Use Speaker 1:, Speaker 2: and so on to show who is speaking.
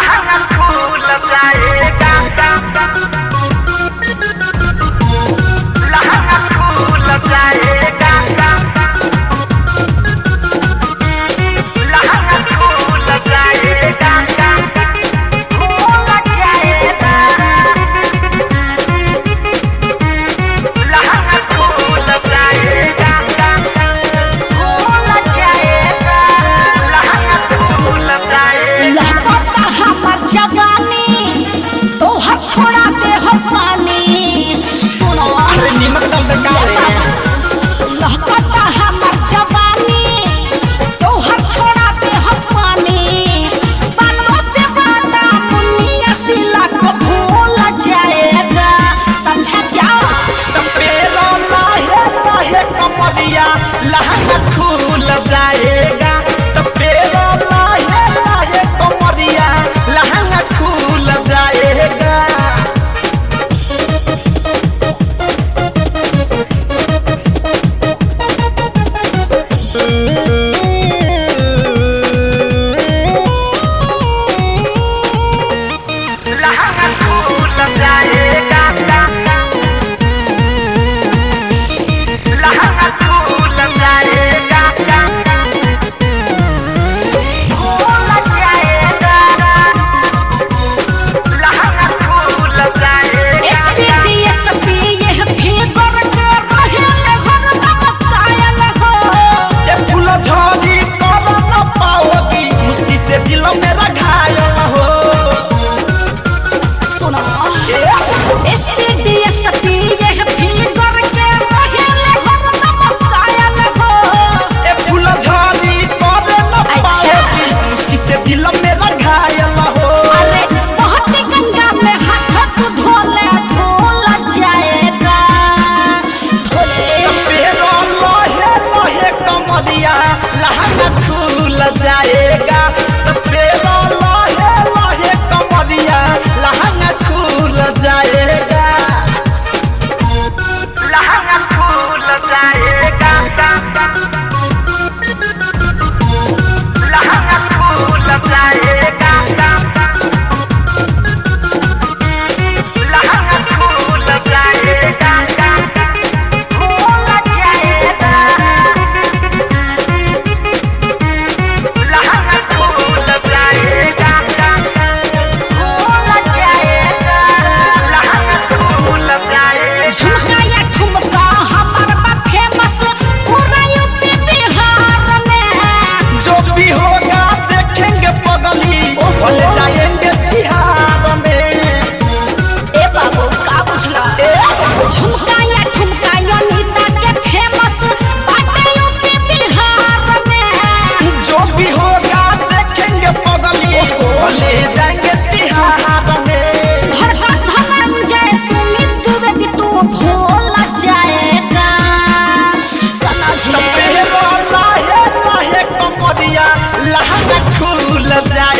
Speaker 1: लहंगा खुल जाएगा लहंगा खुल जाएगा लहंगा खुल जाएगा खुल जाएगा लहंगा खुल जाएगा खुल जाएगा लहंगा खुल जाएगा
Speaker 2: लहकता हमर जवानी तोहर छोड़ा दे हम पानी सुनो
Speaker 1: अरे निमक दम बेकार है
Speaker 2: लहकता हमर जवानी तोहर छोड़ा दे हम पानी बातों से बाता मुन्निया सिला को भूल जाएगा समझा क्या
Speaker 1: तपेरो लाहे लाहे कमरिया लहंगा खुल जाएगा तपेरो लाहे लाहे कमरिया लहंगा खुल जाएगा लहंगा खुल जाएगा लहंगा खुल जाएगा खुल जाएगा लहंगा खुल जाएगा
Speaker 2: एसटीडीएसपी यह फिगर के रहल घर बतायल हो
Speaker 1: ये फूल झड़ी कर न पाओगी मुश्किल से दिल मेरा घायल हो
Speaker 2: सुनो एसटीडीएसपी यह फिगर के रहल घर बतायल हो
Speaker 1: ये फूल झड़ी कर न पाओगी मुश्किल से दिल मेरा घायल हो
Speaker 2: अरे बहुत गंगा में हाथ तू धोले धोल जाएगा धोले
Speaker 1: तपेरो लोहे लोहे कमरिया लहंगा खुल जाएगा तपेरो लोहे लोहे कमरिया लहंगा खुल जाएगा लहंगा खुल जाएगा लहंगा खुल जाएगा लहंगा खुल जाएगा खुल जाएगा लहंगा खुल जाएगा खुल जाएगा लहंगा खुल जाएगा
Speaker 2: झुमका या ठुमका हमार बा फेमस पूरा यूपी बिहार में
Speaker 1: जो भी होगा देखेंगे पगली भले जाएंगे बिहार में
Speaker 2: ए बाबू का बुझला झुमका या ठुमका यो नीता के फेमस बाटे यूपी बिहार में
Speaker 1: जो भी होगा देखेंगे पगली भले जाएंगे बिहार में
Speaker 2: भड़का धनंजय सुमित द्विवेदी तू भूल जाएगा समझ ले
Speaker 1: तपेरो लाहे लाहे कमरिया लहंगा खुल जाएगा